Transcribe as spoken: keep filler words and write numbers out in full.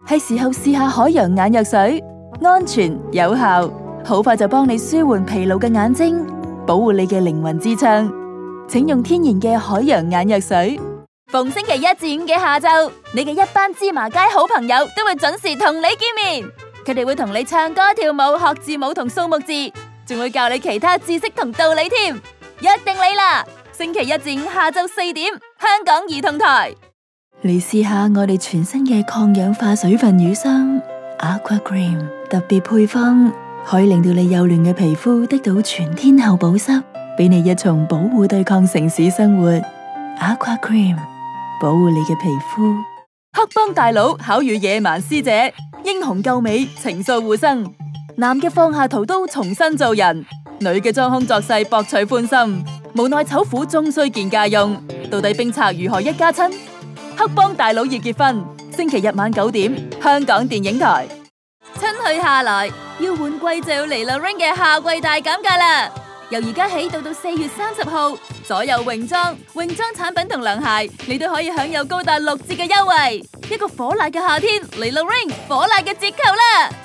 係時候試下海洋眼藥水，安全有效，好快就幫你舒緩疲勞嘅眼睛，保護你嘅靈魂之窗。請用天然嘅海洋眼藥水。逢星期一至五嘅下晝，你嘅一班芝麻街好朋友都會準時同你見面。佢哋會同你唱歌跳舞，學字母同數目字，仲會教你其他知識同道理添。約定你啦！星期一至五下晝四點，香港兒童台。嚟試下我哋全新嘅抗氧化水分乳霜 Aqua Cream 特別配方，可以令到你幼嫩嘅皮膚得到全天候保濕，俾你一重保護對抗城市生活。Aqua Cream 保護你嘅皮膚。黑幫大佬巧遇野蠻師姐，英雄救美，情愫互生。男嘅放下屠刀重新做人，女嘅裝腔作勢博取歡心。無奈醜婦終須見家用，到底冰賊如何一家親？黑幫大佬要結婚，星期日晚九點，香港電影台。春去夏來，要換季就要嚟 Lorraine 嘅夏季大減價啦！由而家起到到四月三十號，所有泳裝、泳裝產品同涼鞋，你都可以享有高達六折嘅優惠。一個火辣嘅夏天嚟 Lorraine，火辣嘅折扣啦！